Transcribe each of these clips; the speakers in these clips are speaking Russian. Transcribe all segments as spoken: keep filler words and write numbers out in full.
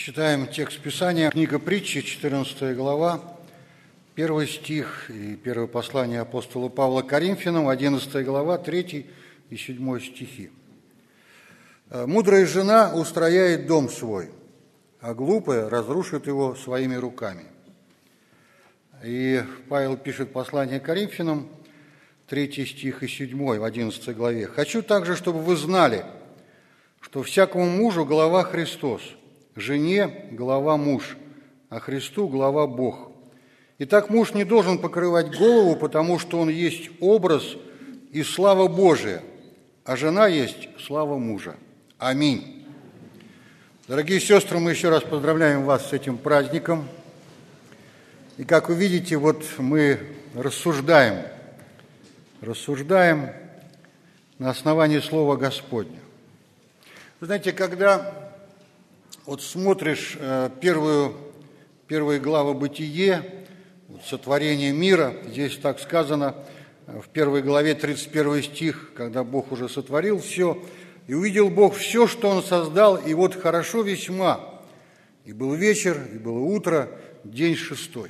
Читаем текст Писания, книга Притчи, четырнадцатая глава, первый стих и первое послание апостола Павла к Коринфянам, одиннадцатая глава, третий и седьмой стихи. «Мудрая жена устрояет дом свой, а глупая разрушит его своими руками». И Павел пишет послание к Коринфянам, третий стих и седьмой в одиннадцатой главе. «Хочу также, чтобы вы знали, что всякому мужу глава Христос, жене глава муж, а Христу глава Бог. Итак, муж не должен покрывать голову, потому что он есть образ и слава Божия, а жена есть слава мужа. Аминь». Дорогие сестры, мы еще раз поздравляем вас с этим праздником. И как вы видите, вот мы рассуждаем, рассуждаем на основании Слова Господня. Вы знаете, когда вот смотришь первую, первые главы «Бытие», вот, сотворение мира, здесь так сказано, в первой главе тридцать первый стих, когда Бог уже сотворил все, «И увидел Бог все, что Он создал, и вот хорошо весьма, и был вечер, и было утро, день шестой».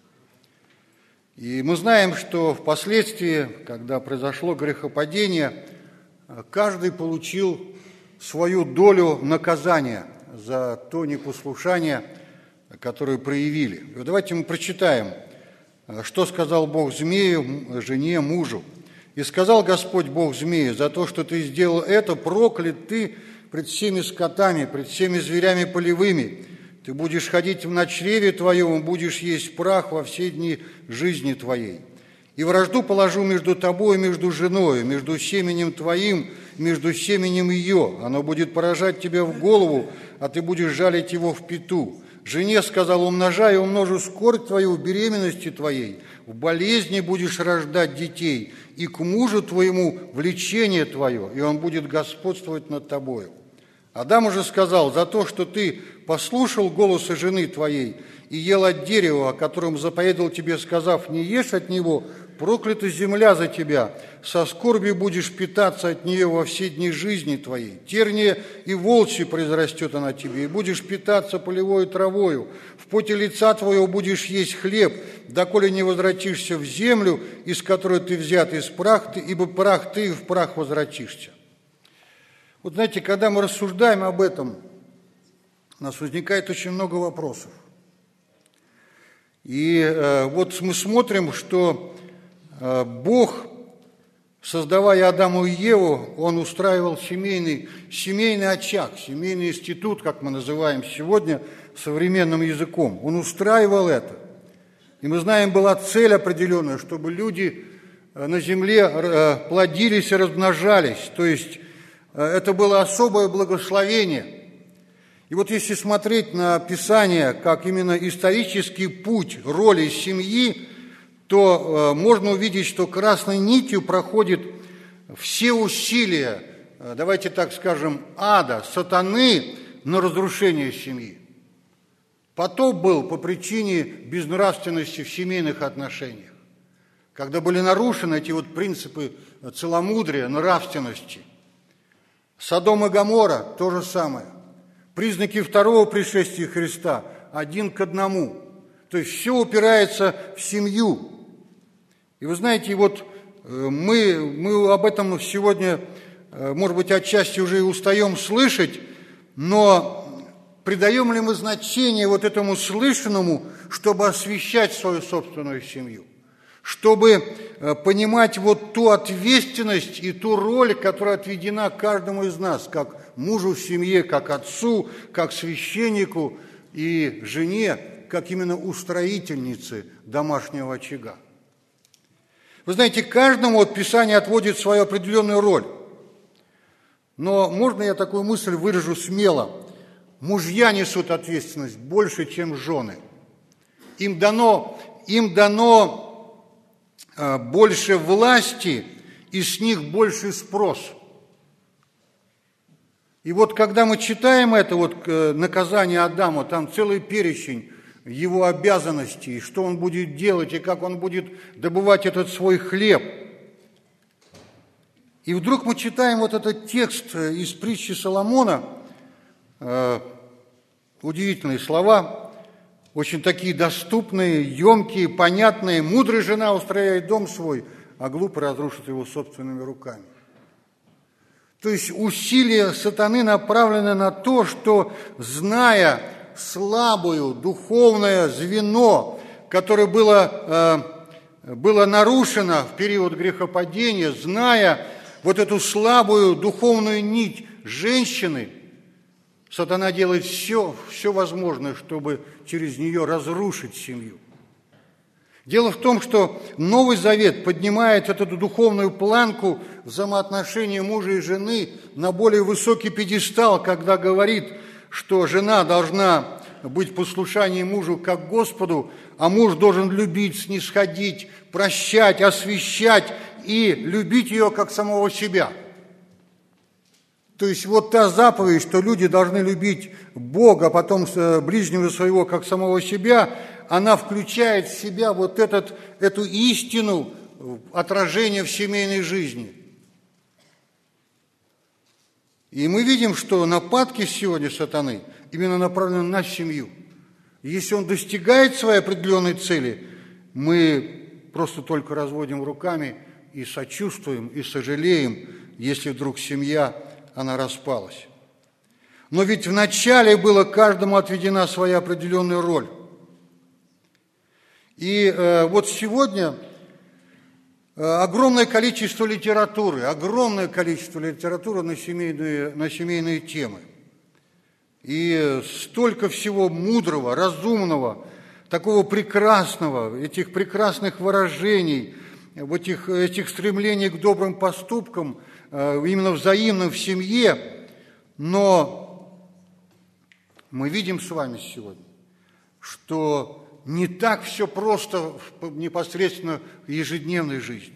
И мы знаем, что впоследствии, когда произошло грехопадение, каждый получил свою долю наказания за то непослушание, которое проявили. И вот давайте мы прочитаем, что сказал Бог змею, жене, мужу. «И сказал Господь Бог змею: за то, что ты сделал это, проклят ты пред всеми скотами, пред всеми зверями полевыми. Ты будешь ходить в чреве твоем, и будешь есть прах во все дни жизни твоей. И вражду положу между тобой и между женою, между семенем твоим, между семенем ее. Оно будет поражать тебя в голову, а ты будешь жалить его в пяту. Жене, сказал, умножай и умножу скорбь твою в беременности твоей, в болезни будешь рождать детей, и к мужу твоему влечение твое, и он будет господствовать над тобою. Адам уже сказал: за то, что ты послушал голоса жены твоей и ел от дерева, о котором заповедал тебе, сказав: не ешь от него, проклята земля за тебя, со скорбью будешь питаться от нее во все дни жизни твоей. Терния и волчьи произрастет она тебе, и будешь питаться полевой травою. В поте лица твоего будешь есть хлеб, доколе не возвратишься в землю, из которой ты взят, из прах ты, ибо прах ты, и в прах возвратишься». Вот знаете, когда мы рассуждаем об этом, у нас возникает очень много вопросов. И э, вот мы смотрим, что э, Бог, создавая Адаму и Еву, Он устраивал семейный, семейный очаг, семейный институт, как мы называем сегодня современным языком. Он устраивал это. И мы знаем, была цель определенная, чтобы люди на земле э, плодились и размножались, то есть это было особое благословение. И вот если смотреть на Писание как именно исторический путь роли семьи, то можно увидеть, что красной нитью проходит все усилия, давайте так скажем, ада, сатаны на разрушение семьи. Потоп был по причине безнравственности в семейных отношениях, когда были нарушены эти вот принципы целомудрия, нравственности. Содом и Гоморра – то же самое. Признаки второго пришествия Христа – один к одному. То есть все упирается в семью. И вы знаете, вот мы, мы об этом сегодня, может быть, отчасти уже и устаем слышать, но придаем ли мы значение вот этому слышанному, чтобы освящать свою собственную семью? Чтобы понимать вот ту ответственность и ту роль, которая отведена каждому из нас, как мужу в семье, как отцу, как священнику и жене, как именно устроительнице домашнего очага. Вы знаете, каждому от Писания отводит свою определенную роль. Но можно я такую мысль выражу смело? Мужья несут ответственность больше, чем жены. Им дано, им дано больше власти, и с них больше спрос. И вот когда мы читаем это вот наказание Адама, там целый перечень его обязанностей, что он будет делать и как он будет добывать этот свой хлеб. И вдруг мы читаем вот этот текст из притчи Соломона, Удивительные слова, очень такие доступные, емкие, понятные. «Мудрая жена устрояет дом свой, а глупый разрушит его собственными руками». То есть усилия сатаны направлены на то, что, зная слабую духовное звено, которое было, э, было нарушено в период грехопадения, зная вот эту слабую духовную нить женщины, сатана делает все, все возможное, чтобы через нее разрушить семью. Дело в том, что Новый Завет поднимает эту духовную планку взаимоотношений мужа и жены на более высокий пьедестал, когда говорит, что жена должна быть послушанием мужу как Господу, а муж должен любить, снисходить, прощать, освящать и любить ее как самого себя. То есть вот та заповедь, что люди должны любить Бога, а потом ближнего своего как самого себя, она включает в себя вот этот, эту истину отражения в семейной жизни. И мы видим, что нападки сегодня сатаны именно направлены на семью. Если он достигает своей определенной цели, мы просто только разводим руками и сочувствуем, и сожалеем, если вдруг семья, она распалась. Но ведь вначале была каждому отведена своя определенная роль. И э, вот сегодня э, огромное количество литературы, огромное количество литературы на семейные, на семейные темы. И столько всего мудрого, разумного, такого прекрасного, этих прекрасных выражений, этих, этих стремлений к добрым поступкам, э, именно взаимным в семье. Но мы видим с вами сегодня, что не так все просто непосредственно в ежедневной жизни.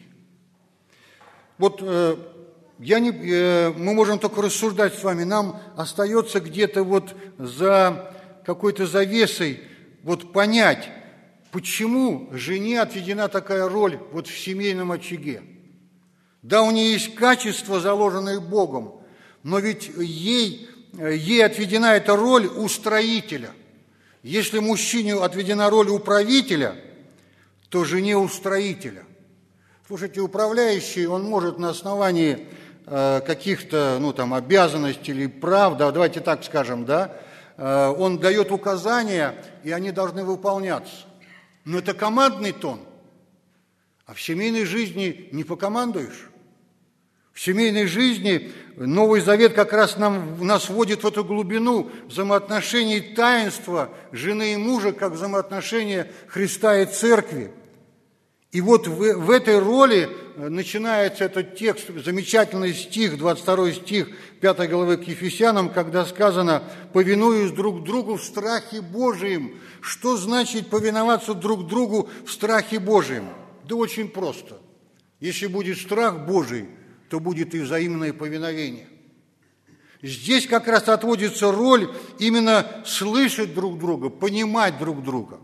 Вот э, я не, э, мы можем только рассуждать с вами, нам остается где-то вот за какой-то завесой вот понять, почему жене отведена такая роль вот в семейном очаге. Да, у нее есть качества, заложенные Богом, но ведь ей, ей отведена эта роль устроителя. Если мужчине отведена роль управителя, то жене устроителя. Слушайте, управляющий, он может на основании э, каких-то, ну, там, обязанностей или прав, да, давайте так скажем, да, э, он дает указания, и они должны выполняться. Но это командный тон. А в семейной жизни не покомандуешь. В семейной жизни Новый Завет как раз нам, нас вводит в эту глубину взаимоотношений таинства жены и мужа, как взаимоотношения Христа и Церкви. И вот в, в этой роли начинается этот текст, замечательный стих, двадцать второй стих пятой главы к Ефесянам, когда сказано: «Повинуясь друг другу в страхе Божием». Что значит повиноваться друг другу в страхе Божием? Да очень просто. Если будет страх Божий, то будет и взаимное повиновение. Здесь как раз отводится роль именно слышать друг друга, понимать друг друга.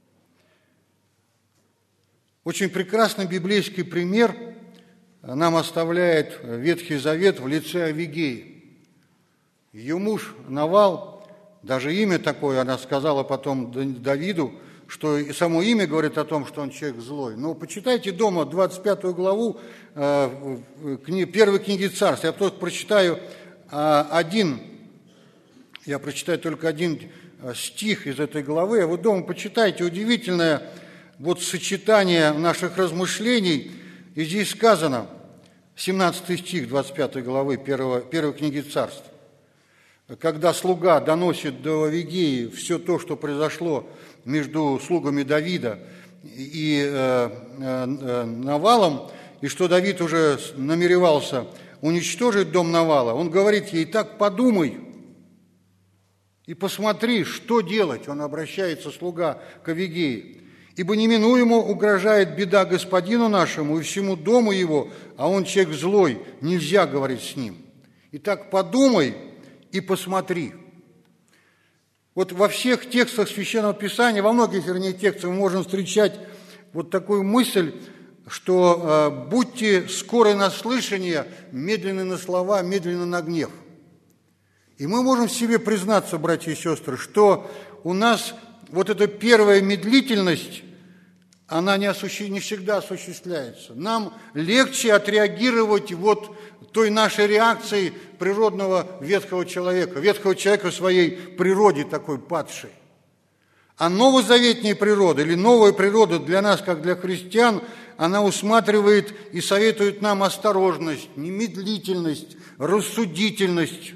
Очень прекрасный библейский пример нам оставляет Ветхий Завет в лице Авигеи. Ее муж Навал, даже имя такое она сказала потом Давиду, что и само имя говорит о том, что он человек злой. Но почитайте дома двадцать пятую главу первой книги Царств. Я только прочитаю один, я прочитаю только один стих из этой главы, а вы дома почитайте. Удивительное вот сочетание наших размышлений. И здесь сказано, семнадцатый стих двадцать пятой главы первой, первой книги Царств. Когда слуга доносит до Авигеи все то, что произошло между слугами Давида и э, э, Навалом, и что Давид уже намеревался уничтожить дом Навала, он говорит ей: так подумай и посмотри, что делать. Он обращается, слуга, к Авигее. Ибо неминуемо угрожает беда господину нашему и всему дому его, а он человек злой, нельзя говорить с ним. Итак, подумай и посмотри. Вот во всех текстах Священного Писания, во многих, вернее, текстах мы можем встречать вот такую мысль, что э, будьте скоры на слышание, медленны на слова, медленны на гнев. И мы можем себе признаться, братья и сестры, что у нас вот эта первая медлительность, она не, осуществ... не всегда осуществляется. Нам легче отреагировать вот той нашей реакцией природного ветхого человека, ветхого человека в своей природе такой падшей. А новозаветняя природа или новая природа для нас, как для христиан, она усматривает и советует нам осторожность, немедлительность, рассудительность.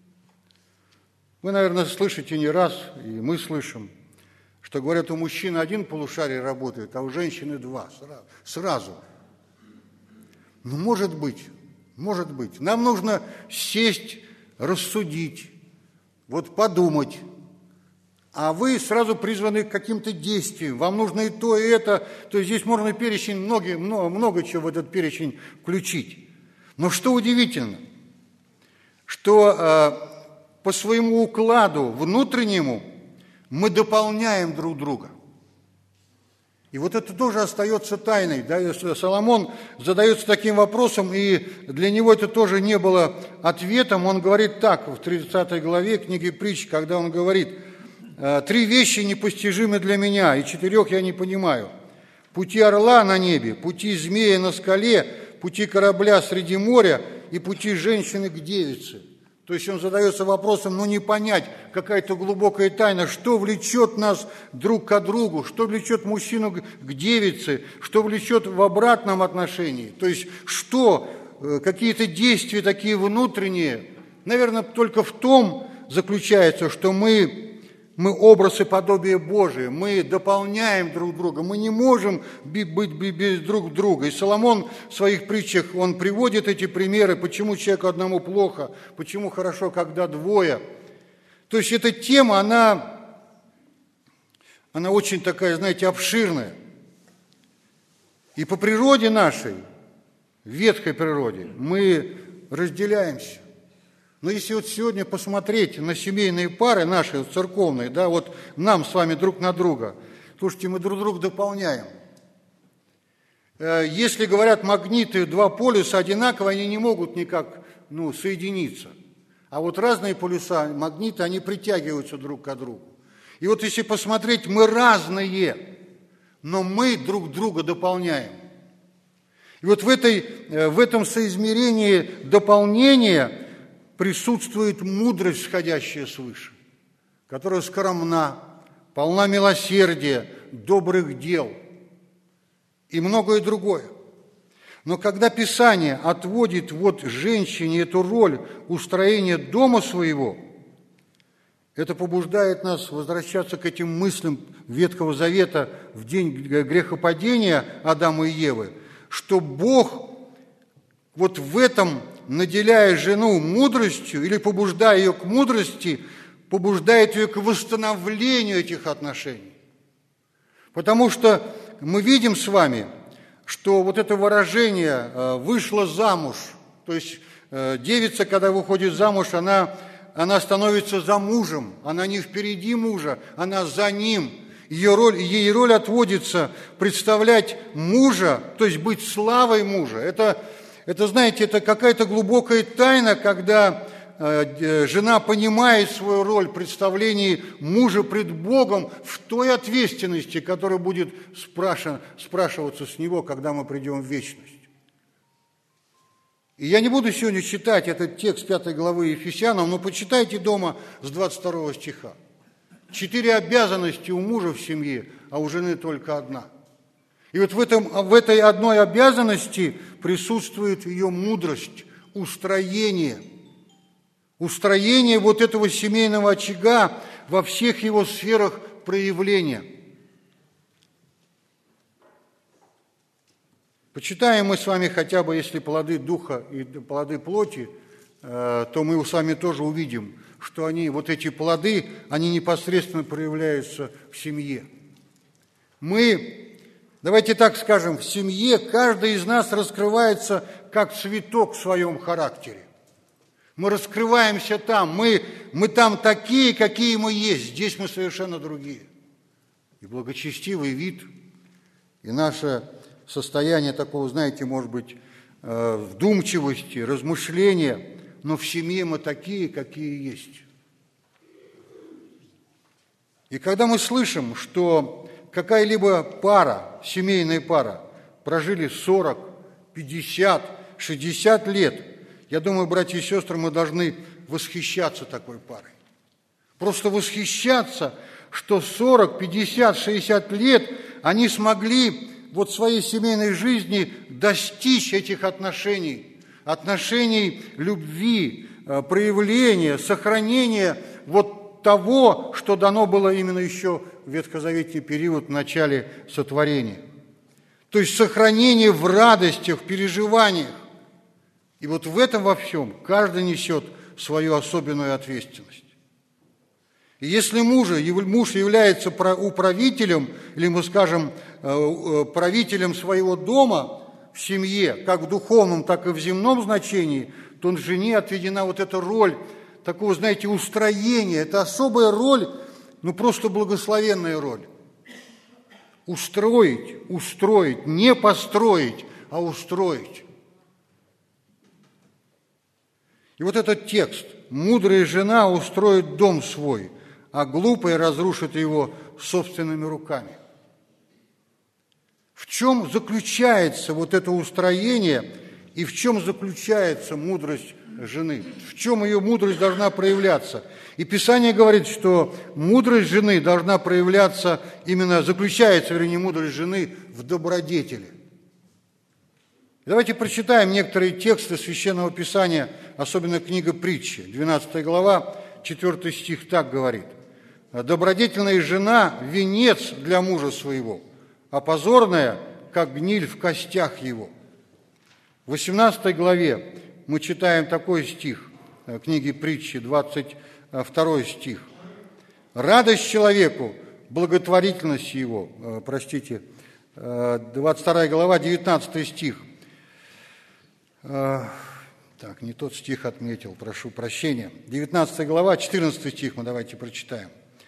Вы, наверное, слышите не раз, и мы слышим, что говорят, у мужчины один полушарий работает, а у женщины два, сразу. Ну, может быть, может быть. Нам нужно сесть, рассудить, вот подумать. А вы сразу призваны к каким-то действиям. Вам нужно и то, и это. То есть здесь можно перечень, много, много, много чего в этот перечень включить. Но что удивительно, что э, по своему укладу внутреннему мы дополняем друг друга. И вот это тоже остается тайной. Да? Соломон задается таким вопросом, и для него это тоже не было ответом. Он говорит так в тридцатой главе книги Притч, когда он говорит: «Три вещи непостижимы для меня, и четырех я не понимаю. Пути орла на небе, пути змея на скале, пути корабля среди моря и пути женщины к девице». То есть он задается вопросом, ну не понять, какая-то глубокая тайна, что влечет нас друг к другу, что влечет мужчину к девице, что влечет в обратном отношении. То есть что, какие-то действия такие внутренние, наверное, только в том заключается, что мы... Мы образ и подобие Божие, мы дополняем друг друга, мы не можем быть без друг друга. И Соломон в своих притчах, он приводит эти примеры, почему человеку одному плохо, почему хорошо, когда двое. То есть эта тема, она, она очень такая, знаете, обширная. И по природе нашей, ветхой природе, мы разделяемся. Но если вот сегодня посмотреть на семейные пары наши, вот церковные, да, вот нам с вами друг на друга, слушайте, мы друг друга дополняем. Если, говорят, магниты, два полюса одинаковые, они не могут никак, ну, соединиться. А вот разные полюса, магниты, они притягиваются друг к другу. И вот если посмотреть, мы разные, но мы друг друга дополняем. И вот в, этой, в этом соизмерении дополнения присутствует мудрость, сходящая свыше, которая скромна, полна милосердия, добрых дел и многое другое. Но когда Писание отводит вот женщине эту роль устроения дома своего, это побуждает нас возвращаться к этим мыслям Ветхого Завета в день грехопадения Адама и Евы, что Бог вот в этом, наделяя жену мудростью или побуждая ее к мудрости, побуждает ее к восстановлению этих отношений. Потому что мы видим с вами, что вот это выражение «вышла замуж», то есть девица, когда выходит замуж, она, она становится за мужем, она не впереди мужа, она за ним. Ее роль, ей роль отводится представлять мужа, то есть быть славой мужа. Это Это, знаете, это какая-то глубокая тайна, когда э, жена понимает свою роль в представлении мужа пред Богом в той ответственности, которая будет спрашиваться, спрашиваться с него, когда мы придем в вечность. И я не буду сегодня читать этот текст пятой главы Ефесянам, но почитайте дома с двадцать второго стиха. Четыре обязанности у мужа в семье, а у жены только одна. И вот в, этом, в этой одной обязанности присутствует ее мудрость, устроение. Устроение вот этого семейного очага во всех его сферах проявления. Почитаем мы с вами хотя бы, если плоды духа и плоды плоти, то мы с вами тоже увидим, что они, вот эти плоды, они непосредственно проявляются в семье. Мы... Давайте так скажем, в семье каждый из нас раскрывается как цветок в своем характере. Мы раскрываемся там, мы, мы там такие, какие мы есть, здесь мы совершенно другие. И благочестивый вид, и наше состояние такого, знаете, может быть, вдумчивости, размышления, но в семье мы такие, какие есть. И когда мы слышим, что какая-либо пара, семейная пара, прожили сорок, пятьдесят, шестьдесят лет, я думаю, братья и сестры, мы должны восхищаться такой парой. Просто восхищаться, что сорок, пятьдесят, шестьдесят лет они смогли вот в своей семейной жизни достичь этих отношений, отношений любви, проявления, сохранения вот того, что дано было именно еще в ветхозаветный период, в начале сотворения. То есть сохранение в радостях, в переживаниях. И вот в этом во всем каждый несет свою особенную ответственность. И если мужа, муж является управителем, или мы скажем, правителем своего дома в семье, как в духовном, так и в земном значении, то жене отведена вот эта роль такого, знаете, устроения. Это особая роль, ну просто благословенная роль. Устроить, устроить, не построить, а устроить. И вот этот текст: «Мудрая жена устроит дом свой, а глупая разрушит его собственными руками». В чем заключается вот это устроение и в чем заключается мудрость жены? В чем ее мудрость должна проявляться? И Писание говорит, что мудрость жены должна проявляться, именно заключается, вернее, мудрость жены в добродетели. Давайте прочитаем некоторые тексты Священного Писания, особенно книга Притчи, двенадцатая глава, четвёртый стих так говорит: «Добродетельная жена – венец для мужа своего, а позорная, как гниль в костях его». В восемнадцатой главе мы читаем такой стих книги Притчи, двадцать второй стих: «Радость человеку, благотворительность его», простите, двадцать вторая глава, девятнадцатый стих. Так, не тот стих отметил, прошу прощения. девятнадцатая глава, четырнадцатый стих мы давайте прочитаем.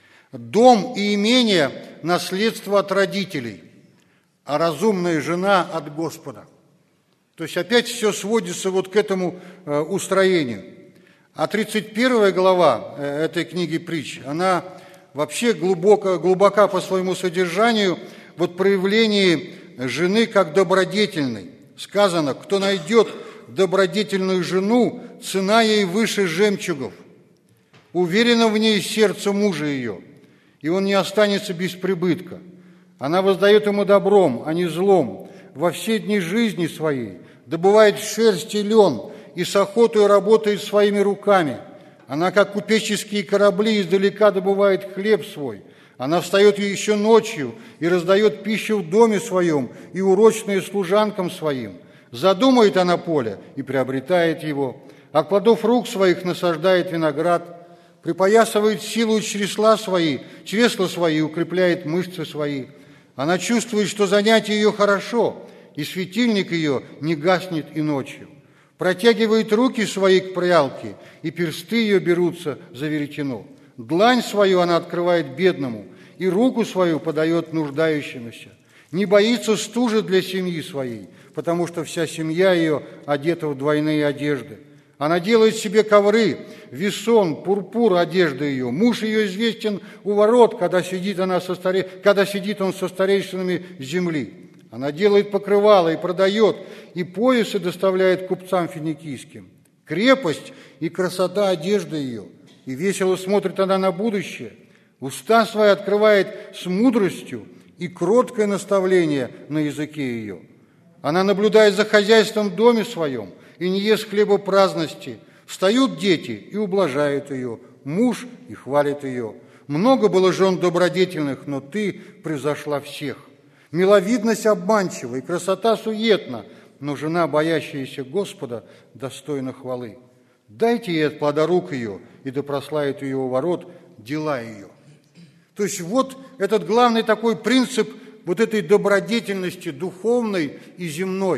«Дом и имение – наследство от родителей, а разумная жена от Господа». То есть опять все сводится вот к этому э, устроению. А тридцать первая глава э, этой книги Притч, она вообще глубоко, глубока по своему содержанию, вот проявлении жены как добродетельной. Сказано: «Кто найдет добродетельную жену, цена ей выше жемчугов. Уверено в ней сердце мужа ее, и он не останется без прибытка. Она воздает ему добром, а не злом, во все дни жизни своей, добывает шерсть и лен, и с охотой работает своими руками. Она, как купеческие корабли, издалека добывает хлеб свой. Она встает еще ночью и раздает пищу в доме своем и урочные служанкам своим. Задумает она поле и приобретает его, а плодов рук своих насаждает виноград, припоясывает силу чресла свои, чресла свои, укрепляет мышцы свои. Она чувствует, что занятие ее хорошо, и светильник ее не гаснет и ночью. Протягивает руки свои к прялке, и персты ее берутся за веретено. Длань свою она открывает бедному, и руку свою подает нуждающемуся. Не боится стужи для семьи своей, потому что вся семья ее одета в двойные одежды. Она делает себе ковры, весон, пурпур одежды ее. Муж ее известен у ворот, когда сидит, она со старе... когда сидит он со старейшинами земли. Она делает покрывало и продает, и поясы доставляет купцам финикийским. Крепость и красота одежды ее, и весело смотрит она на будущее. Уста свои открывает с мудростью, и кроткое наставление на языке ее. Она наблюдает за хозяйством в доме своем, и не ест хлеба праздности. Встают дети и ублажают ее, муж и хвалит ее. Много было жен добродетельных, но ты превзошла всех. Миловидность обманчива и красота суетна, но жена, боящаяся Господа, достойна хвалы. Дайте ей от плода рук ее, и да прославит ее у ворот дела ее. То есть вот этот главный такой принцип вот этой добродетельности духовной и земной.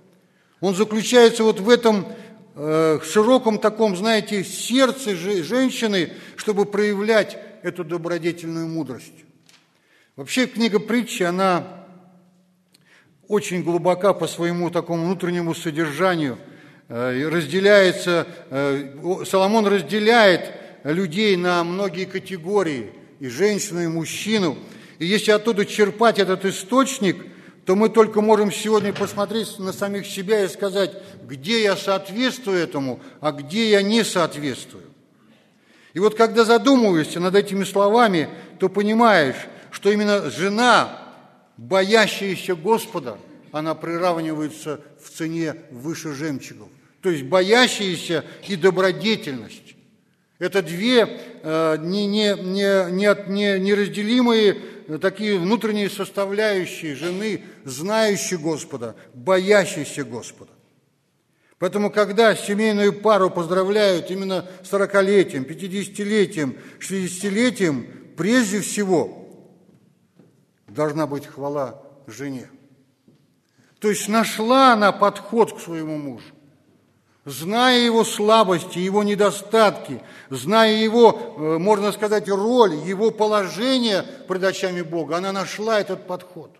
Он заключается вот в этом э, широком таком, знаете, сердце женщины, чтобы проявлять эту добродетельную мудрость. Вообще книга Притчи, она очень глубока по своему такому внутреннему содержанию. разделяется, Соломон разделяет людей на многие категории, и женщину, и мужчину. И если оттуда черпать этот источник, то мы только можем сегодня посмотреть на самих себя и сказать, где я соответствую этому, а где я не соответствую. И вот когда задумываешься над этими словами, то понимаешь, что именно жена, боящаяся Господа, она приравнивается в цене выше жемчугов. То есть боящаяся и добродетельность. Это две э, не, не, не, не, не, неразделимые такие внутренние составляющие жены, знающей Господа, боящейся Господа. Поэтому, когда семейную пару поздравляют именно сорокалетием, пятидесятилетием, шестидесятилетием, прежде всего должна быть хвала жене. То есть нашла она подход к своему мужу, зная его слабости, его недостатки, зная его, можно сказать, роль, его положение пред очами Бога, она нашла этот подход.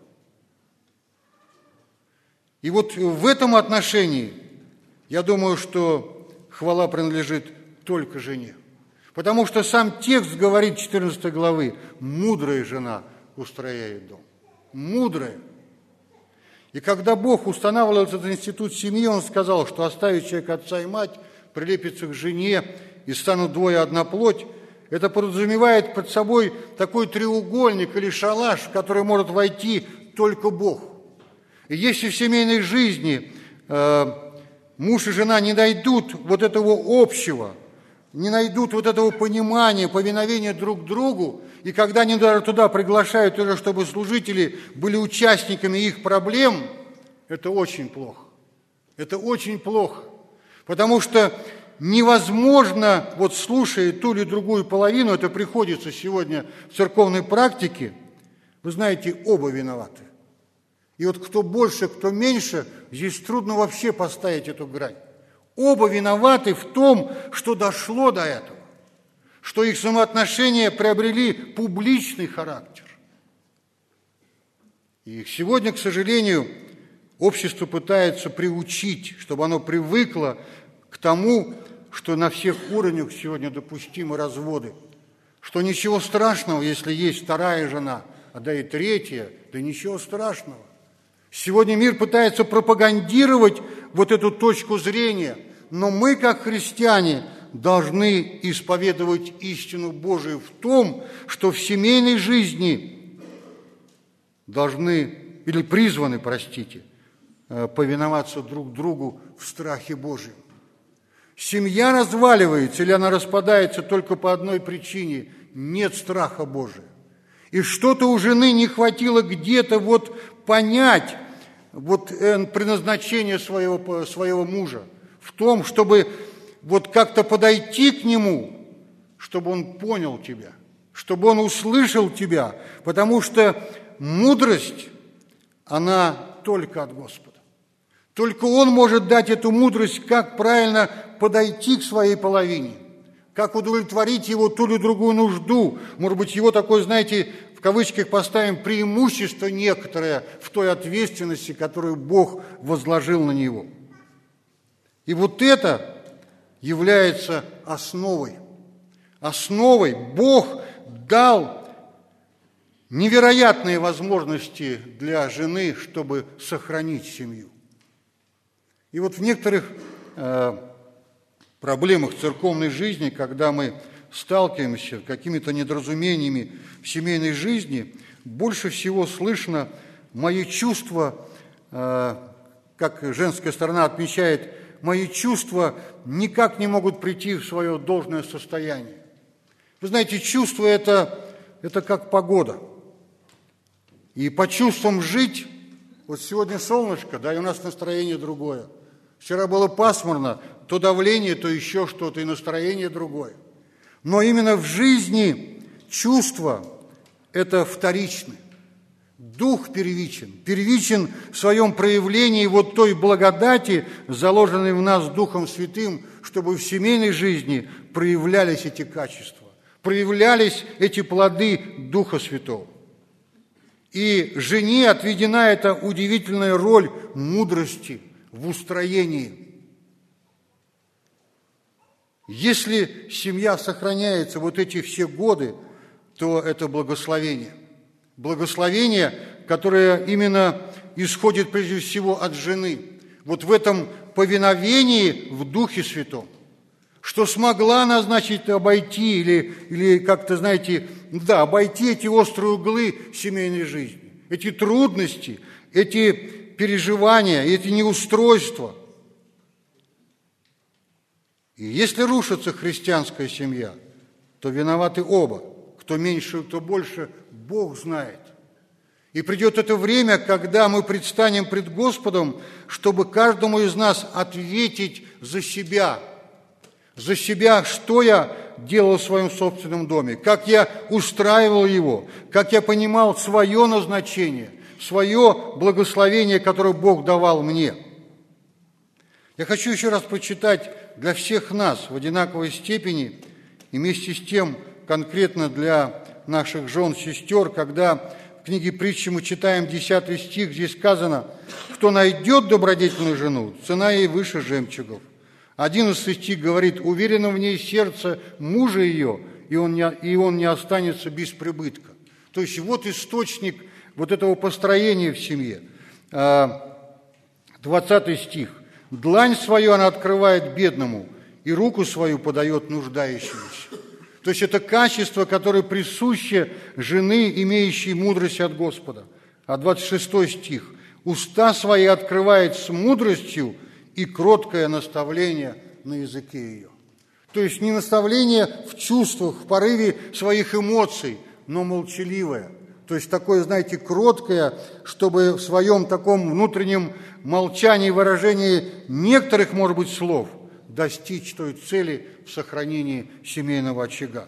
И вот в этом отношении, я думаю, что хвала принадлежит только жене. Потому что сам текст говорит четырнадцатой главы, мудрая жена устрояет дом. Мудрая. И когда Бог устанавливал этот институт семьи, Он сказал, что оставит человек отца и мать, прилепится к жене и станут двое одна плоть. Это подразумевает под собой такой треугольник или шалаш, в который может войти только Бог. И если в семейной жизни э, муж и жена не найдут вот этого общего, не найдут вот этого понимания, повиновения друг другу, и когда они даже туда приглашают, уже чтобы служители были участниками их проблем, это очень плохо. Это очень плохо. Потому что невозможно, вот слушая ту или другую половину, это приходится сегодня в церковной практике, вы знаете, оба виноваты. И вот кто больше, кто меньше, здесь трудно вообще поставить эту грань. Оба виноваты в том, что дошло до этого, что их взаимоотношения приобрели публичный характер. И сегодня, к сожалению, общество пытается приучить, чтобы оно привыкло к тому, что на всех уровнях сегодня допустимы разводы, что ничего страшного, если есть вторая жена, а да и третья, да ничего страшного. Сегодня мир пытается пропагандировать вот эту точку зрения, но мы, как христиане, должны исповедовать истину Божию в том, что в семейной жизни должны, или призваны, простите, повиноваться друг другу в страхе Божьем. Семья разваливается или она распадается только по одной причине – нет страха Божия. И что-то у жены не хватило где-то вот понять вот предназначение своего, своего мужа в том, чтобы вот как-то подойти к нему, чтобы он понял тебя, чтобы он услышал тебя, потому что мудрость, она только от Господа. Только Он может дать эту мудрость, как правильно подойти к своей половине, как удовлетворить его ту или другую нужду. Может быть, его такое, знаете, в кавычках поставим, преимущество некоторое в той ответственности, которую Бог возложил на него. И вот это является основой. Основой Бог дал невероятные возможности для жены, чтобы сохранить семью. И вот в некоторых э, проблемах церковной жизни, когда мы сталкиваемся с какими-то недоразумениями в семейной жизни, больше всего слышно мои чувства, э, как женская сторона отмечает, мои чувства никак не могут прийти в свое должное состояние. Вы знаете, чувство это, это как погода. И по чувствам жить, вот сегодня солнышко, да, и у нас настроение другое. Вчера было пасмурно, то давление, то еще что-то, и настроение другое. Но именно в жизни чувства – это вторично. Дух первичен. Первичен в своем проявлении вот той благодати, заложенной в нас Духом Святым, чтобы в семейной жизни проявлялись эти качества, проявлялись эти плоды Духа Святого. И жене отведена эта удивительная роль мудрости в устроении. Если семья сохраняется вот эти все годы, то это благословение. Благословение, которое именно исходит прежде всего от жены. Вот в этом повиновении в Духе Святом, что смогла она, значит, обойти или, или как-то, знаете, да, обойти эти острые углы семейной жизни, эти трудности, эти переживания, эти неустройства. И если рушится христианская семья, то виноваты оба. Кто меньше, кто больше, Бог знает. И придет это время, когда мы предстанем пред Господом, чтобы каждому из нас ответить за себя. За себя, что я делал в своем собственном доме, как я устраивал его, как я понимал свое назначение, свое благословение, которое Бог давал мне. Я хочу еще раз прочитать для всех нас в одинаковой степени и вместе с тем конкретно для наших жен, сестер, когда в книге притчи мы читаем десятый стих, здесь сказано: «Кто найдет добродетельную жену, цена ей выше жемчугов». Одиннадцатый стих говорит: «Уверено в ней сердце мужа ее, и он не, и он не останется без прибытка». То есть вот источник вот этого построения в семье. Двадцатый стих. «Длань свою она открывает бедному, и руку свою подает нуждающемуся». То есть это качество, которое присуще жены, имеющей мудрость от Господа. А двадцать шестой стих. «Уста свои открывает с мудростью, и кроткое наставление на языке ее». То есть не наставление в чувствах, в порыве своих эмоций, но молчаливое. То есть такое, знаете, кроткое, чтобы в своем таком внутреннем молчании, выражении некоторых, может быть, слов достичь той цели в сохранении семейного очага.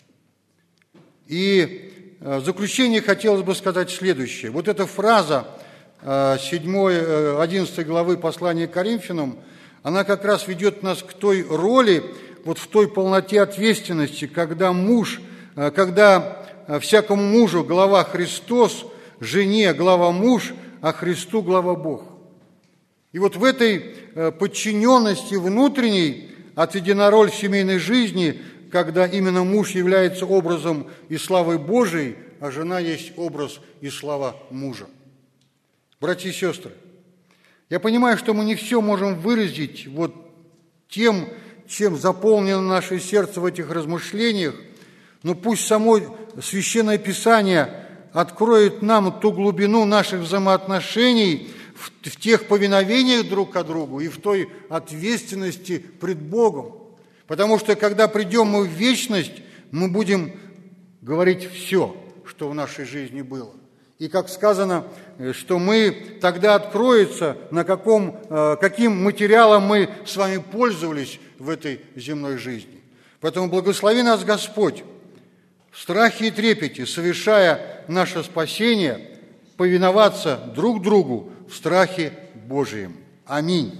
И в заключение хотелось бы сказать следующее. Вот эта фраза седьмой, одиннадцатой главы послания к Коринфянам, она как раз ведет нас к той роли, вот в той полноте ответственности, когда муж, когда всякому мужу глава Христос, жене глава муж, а Христу глава Бог. И вот в этой подчиненности внутренней отведена роль семейной жизни, когда именно муж является образом и славой Божией, а жена есть образ и слава мужа. Братья и сестры, я понимаю, что мы не все можем выразить вот тем, чем заполнено наше сердце в этих размышлениях, но пусть само Священное Писание откроет нам ту глубину наших взаимоотношений в, в тех повиновениях друг к другу и в той ответственности пред Богом. Потому что, когда придем мы в вечность, мы будем говорить все, что в нашей жизни было. И, как сказано, что мы тогда откроется, на каком, каким материалом мы с вами пользовались в этой земной жизни. Поэтому благослови нас Господь в страхе и трепете, совершая наше спасение, повиноваться друг другу в страхе Божием. Аминь.